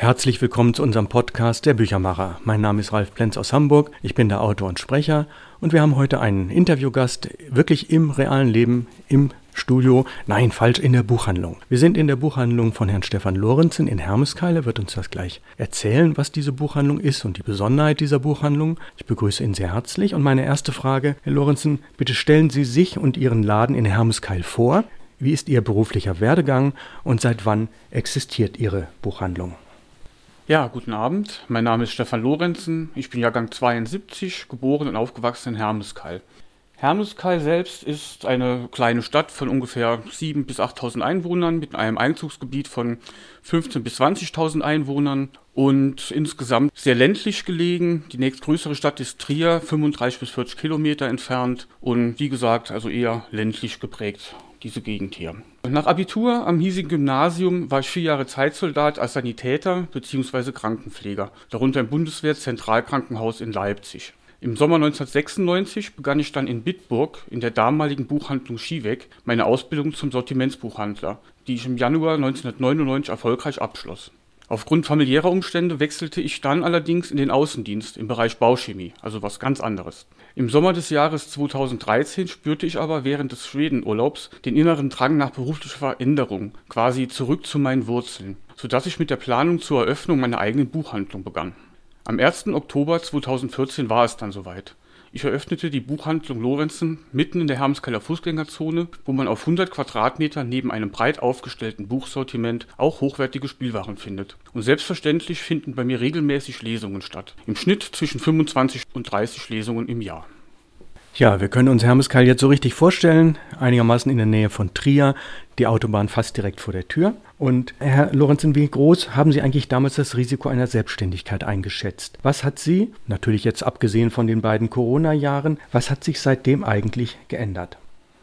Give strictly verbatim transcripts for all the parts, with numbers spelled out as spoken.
Herzlich willkommen zu unserem Podcast Der Büchermacher. Mein Name ist Ralf Plenz aus Hamburg, ich bin der Autor und Sprecher und wir haben heute einen Interviewgast, wirklich im realen Leben, im Studio, nein, falsch, in der Buchhandlung. Wir sind in der Buchhandlung von Herrn Stefan Lorenzen in Hermeskeil. Er wird uns das gleich erzählen, was diese Buchhandlung ist und die Besonderheit dieser Buchhandlung. Ich begrüße ihn sehr herzlich und meine erste Frage, Herr Lorenzen, bitte stellen Sie sich und Ihren Laden in Hermeskeil vor. Wie ist Ihr beruflicher Werdegang und seit wann existiert Ihre Buchhandlung? Ja, guten Abend. Mein Name ist Stefan Lorenzen. Ich bin Jahrgang zweiundsiebzig, geboren und aufgewachsen in Hermeskeil. Hermeskeil selbst ist eine kleine Stadt von ungefähr siebentausend bis achttausend Einwohnern mit einem Einzugsgebiet von fünfzehntausend bis zwanzigtausend Einwohnern und insgesamt sehr ländlich gelegen. Die nächstgrößere Stadt ist Trier, fünfunddreißig bis vierzig Kilometer entfernt und wie gesagt, also eher ländlich geprägt, diese Gegend hier. Nach Abitur am hiesigen Gymnasium war ich vier Jahre Zeitsoldat als Sanitäter bzw. Krankenpfleger, darunter im Bundeswehr-Zentralkrankenhaus in Leipzig. Im Sommer neunzehnhundertsechsundneunzig begann ich dann in Bitburg in der damaligen Buchhandlung Schieweck meine Ausbildung zum Sortimentsbuchhandler, die ich im Januar neunzehnhundertneunundneunzig erfolgreich abschloss. Aufgrund familiärer Umstände wechselte ich dann allerdings in den Außendienst im Bereich Bauchemie, also was ganz anderes. Im Sommer des Jahres zweitausenddreizehn spürte ich aber während des Schwedenurlaubs den inneren Drang nach beruflicher Veränderung, quasi zurück zu meinen Wurzeln, sodass ich mit der Planung zur Eröffnung meiner eigenen Buchhandlung begann. Am ersten Oktober zweitausendvierzehn war es dann soweit. Ich eröffnete die Buchhandlung Lorenzen mitten in der Hermeskeiler Fußgängerzone, wo man auf hundert Quadratmeter neben einem breit aufgestellten Buchsortiment auch hochwertige Spielwaren findet. Und selbstverständlich finden bei mir regelmäßig Lesungen statt. Im Schnitt zwischen fünfundzwanzig und dreißig Lesungen im Jahr. Ja, wir können uns Hermeskeil jetzt so richtig vorstellen, einigermaßen in der Nähe von Trier, die Autobahn fast direkt vor der Tür. Und Herr Lorenzen, wie groß haben Sie eigentlich damals das Risiko einer Selbstständigkeit eingeschätzt? Was hat Sie, natürlich jetzt abgesehen von den beiden Corona-Jahren, was hat sich seitdem eigentlich geändert?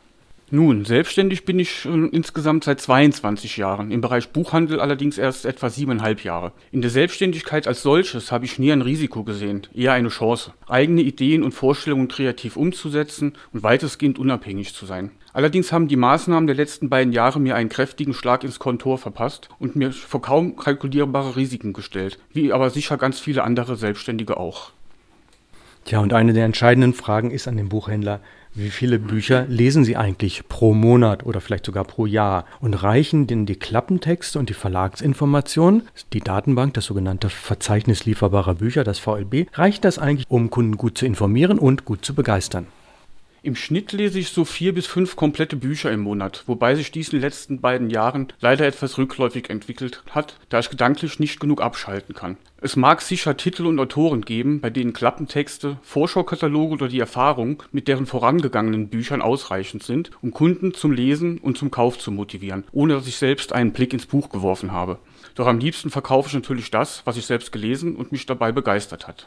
Nun, selbstständig bin ich schon insgesamt seit zweiundzwanzig Jahren, im Bereich Buchhandel allerdings erst etwa siebeneinhalb Jahre. In der Selbstständigkeit als solches habe ich nie ein Risiko gesehen, eher eine Chance, eigene Ideen und Vorstellungen kreativ umzusetzen und weitestgehend unabhängig zu sein. Allerdings haben die Maßnahmen der letzten beiden Jahre mir einen kräftigen Schlag ins Kontor verpasst und mir vor kaum kalkulierbare Risiken gestellt, wie aber sicher ganz viele andere Selbstständige auch. Tja, und eine der entscheidenden Fragen ist an den Buchhändler: Wie viele Bücher lesen Sie eigentlich pro Monat oder vielleicht sogar pro Jahr? Und reichen denn die Klappentexte und die Verlagsinformationen, die Datenbank, das sogenannte Verzeichnis lieferbarer Bücher, das V L B, reicht das eigentlich, um Kunden gut zu informieren und gut zu begeistern? Im Schnitt lese ich so vier bis fünf komplette Bücher im Monat, wobei sich dies in den letzten beiden Jahren leider etwas rückläufig entwickelt hat, da ich gedanklich nicht genug abschalten kann. Es mag sicher Titel und Autoren geben, bei denen Klappentexte, Vorschaukataloge oder die Erfahrung mit deren vorangegangenen Büchern ausreichend sind, um Kunden zum Lesen und zum Kauf zu motivieren, ohne dass ich selbst einen Blick ins Buch geworfen habe. Doch am liebsten verkaufe ich natürlich das, was ich selbst gelesen und mich dabei begeistert hat.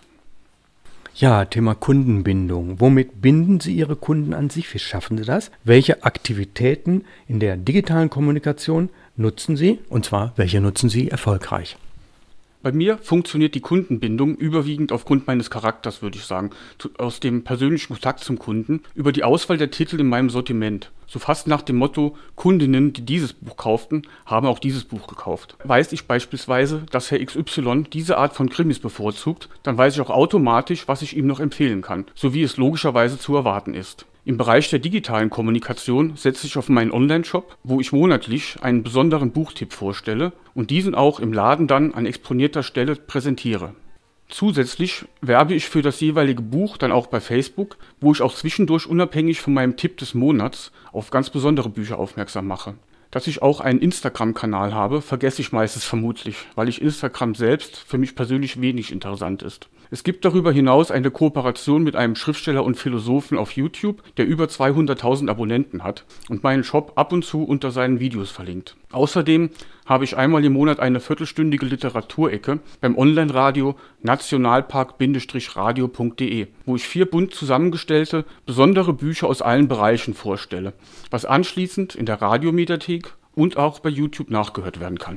Ja, Thema Kundenbindung. Womit binden Sie Ihre Kunden an sich? Wie schaffen Sie das? Welche Aktivitäten in der digitalen Kommunikation nutzen Sie? Und zwar, welche nutzen Sie erfolgreich? Bei mir funktioniert die Kundenbindung überwiegend aufgrund meines Charakters, würde ich sagen, aus dem persönlichen Kontakt zum Kunden, über die Auswahl der Titel in meinem Sortiment. So fast nach dem Motto: Kundinnen, die dieses Buch kauften, haben auch dieses Buch gekauft. Weiß ich beispielsweise, dass Herr X Y diese Art von Krimis bevorzugt, dann weiß ich auch automatisch, was ich ihm noch empfehlen kann, so wie es logischerweise zu erwarten ist. Im Bereich der digitalen Kommunikation setze ich auf meinen Online-Shop, wo ich monatlich einen besonderen Buchtipp vorstelle und diesen auch im Laden dann an exponierter Stelle präsentiere. Zusätzlich werbe ich für das jeweilige Buch dann auch bei Facebook, wo ich auch zwischendurch unabhängig von meinem Tipp des Monats auf ganz besondere Bücher aufmerksam mache. Dass ich auch einen Instagram-Kanal habe, vergesse ich meistens vermutlich, weil ich Instagram selbst für mich persönlich wenig interessant ist. Es gibt darüber hinaus eine Kooperation mit einem Schriftsteller und Philosophen auf YouTube, der über zweihunderttausend Abonnenten hat und meinen Shop ab und zu unter seinen Videos verlinkt. Außerdem habe ich einmal im Monat eine viertelstündige Literaturecke beim Online-Radio nationalpark-radio punkt de, wo ich vier bunt zusammengestellte, besondere Bücher aus allen Bereichen vorstelle, was anschließend in der Radiomediathek und auch bei YouTube nachgehört werden kann.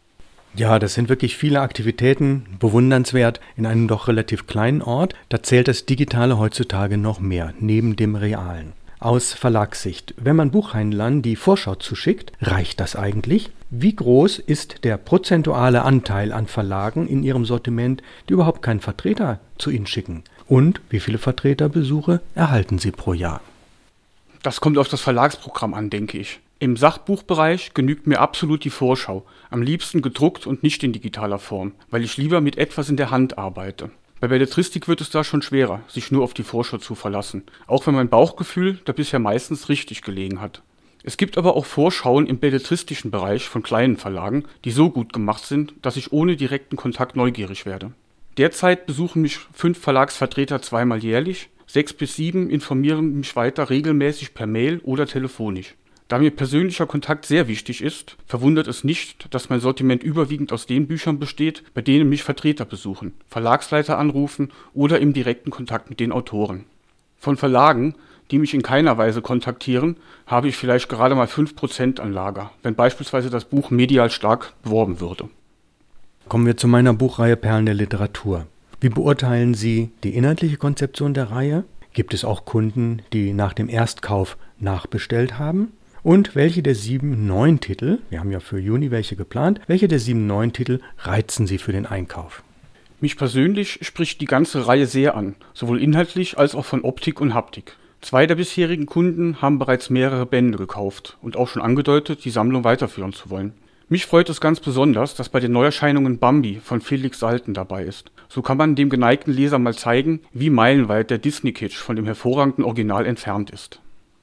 Ja, das sind wirklich viele Aktivitäten, bewundernswert in einem doch relativ kleinen Ort. Da zählt das Digitale heutzutage noch mehr, neben dem Realen. Aus Verlagssicht, wenn man Buchhändlern die Vorschau zuschickt, reicht das eigentlich? Wie groß ist der prozentuale Anteil an Verlagen in ihrem Sortiment, die überhaupt keinen Vertreter zu ihnen schicken? Und wie viele Vertreterbesuche erhalten sie pro Jahr? Das kommt auf das Verlagsprogramm an, denke ich. Im Sachbuchbereich genügt mir absolut die Vorschau, am liebsten gedruckt und nicht in digitaler Form, weil ich lieber mit etwas in der Hand arbeite. Bei Belletristik wird es da schon schwerer, sich nur auf die Vorschau zu verlassen, auch wenn mein Bauchgefühl da bisher meistens richtig gelegen hat. Es gibt aber auch Vorschauen im belletristischen Bereich von kleinen Verlagen, die so gut gemacht sind, dass ich ohne direkten Kontakt neugierig werde. Derzeit besuchen mich fünf Verlagsvertreter zweimal jährlich, sechs bis sieben informieren mich weiter regelmäßig per Mail oder telefonisch. Da mir persönlicher Kontakt sehr wichtig ist, verwundert es nicht, dass mein Sortiment überwiegend aus den Büchern besteht, bei denen mich Vertreter besuchen, Verlagsleiter anrufen oder im direkten Kontakt mit den Autoren. Von Verlagen, die mich in keiner Weise kontaktieren, habe ich vielleicht gerade mal fünf Prozent an Lager, wenn beispielsweise das Buch medial stark beworben würde. Kommen wir zu meiner Buchreihe Perlen der Literatur. Wie beurteilen Sie die inhaltliche Konzeption der Reihe? Gibt es auch Kunden, die nach dem Erstkauf nachbestellt haben? Und welche der sieben neuen Titel, wir haben ja für Juni welche geplant, welche der sieben neuen Titel reizen Sie für den Einkauf? Mich persönlich spricht die ganze Reihe sehr an, sowohl inhaltlich als auch von Optik und Haptik. Zwei der bisherigen Kunden haben bereits mehrere Bände gekauft und auch schon angedeutet, die Sammlung weiterführen zu wollen. Mich freut es ganz besonders, dass bei den Neuerscheinungen Bambi von Felix Salten dabei ist. So kann man dem geneigten Leser mal zeigen, wie meilenweit der Disney-Kitsch von dem hervorragenden Original entfernt ist.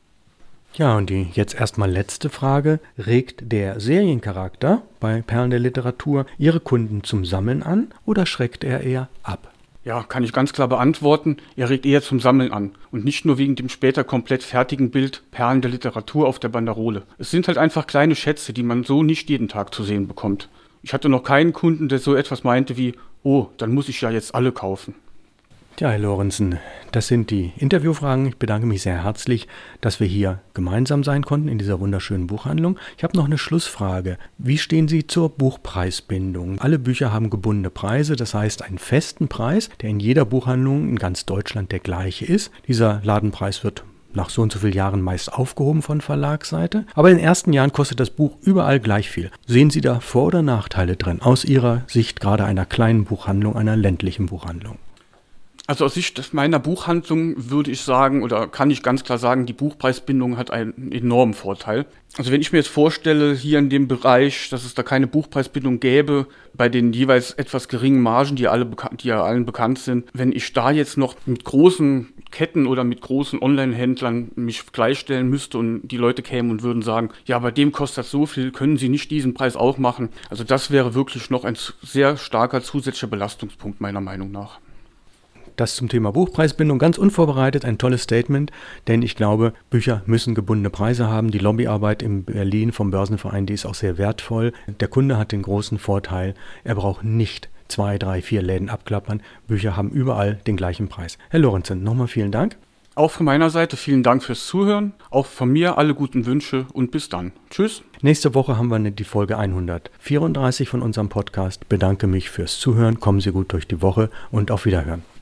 Ja, und die jetzt erstmal letzte Frage. Regt der Seriencharakter bei Perlen der Literatur Ihre Kunden zum Sammeln an oder schreckt er eher ab? Ja, kann ich ganz klar beantworten, er regt eher zum Sammeln an und nicht nur wegen dem später komplett fertigen Bild Perlen der Literatur auf der Banderole. Es sind halt einfach kleine Schätze, die man so nicht jeden Tag zu sehen bekommt. Ich hatte noch keinen Kunden, der so etwas meinte wie, oh, dann muss ich ja jetzt alle kaufen. Ja, Herr Lorenzen, das sind die Interviewfragen. Ich bedanke mich sehr herzlich, dass wir hier gemeinsam sein konnten in dieser wunderschönen Buchhandlung. Ich habe noch eine Schlussfrage. Wie stehen Sie zur Buchpreisbindung? Alle Bücher haben gebundene Preise, das heißt einen festen Preis, der in jeder Buchhandlung in ganz Deutschland der gleiche ist. Dieser Ladenpreis wird nach so und so vielen Jahren meist aufgehoben von Verlagsseite. Aber in den ersten Jahren kostet das Buch überall gleich viel. Sehen Sie da Vor- oder Nachteile drin, aus Ihrer Sicht gerade einer kleinen Buchhandlung, einer ländlichen Buchhandlung? Also aus Sicht meiner Buchhandlung würde ich sagen, oder kann ich ganz klar sagen, die Buchpreisbindung hat einen enormen Vorteil. Also wenn ich mir jetzt vorstelle, hier in dem Bereich, dass es da keine Buchpreisbindung gäbe, bei den jeweils etwas geringen Margen, die, alle bekan- die ja allen bekannt sind, wenn ich da jetzt noch mit großen Ketten oder mit großen Online-Händlern mich gleichstellen müsste und die Leute kämen und würden sagen, ja, bei dem kostet das so viel, können Sie nicht diesen Preis auch machen? Also das wäre wirklich noch ein sehr starker zusätzlicher Belastungspunkt meiner Meinung nach. Das zum Thema Buchpreisbindung, ganz unvorbereitet, ein tolles Statement, denn ich glaube, Bücher müssen gebundene Preise haben. Die Lobbyarbeit in Berlin vom Börsenverein, die ist auch sehr wertvoll. Der Kunde hat den großen Vorteil, er braucht nicht zwei, drei, vier Läden abklappern. Bücher haben überall den gleichen Preis. Herr Lorenzen, nochmal vielen Dank. Auch von meiner Seite vielen Dank fürs Zuhören, auch von mir alle guten Wünsche und bis dann. Tschüss. Nächste Woche haben wir die Folge hundertvierunddreißig von unserem Podcast. Bedanke mich fürs Zuhören, kommen Sie gut durch die Woche und auf Wiederhören.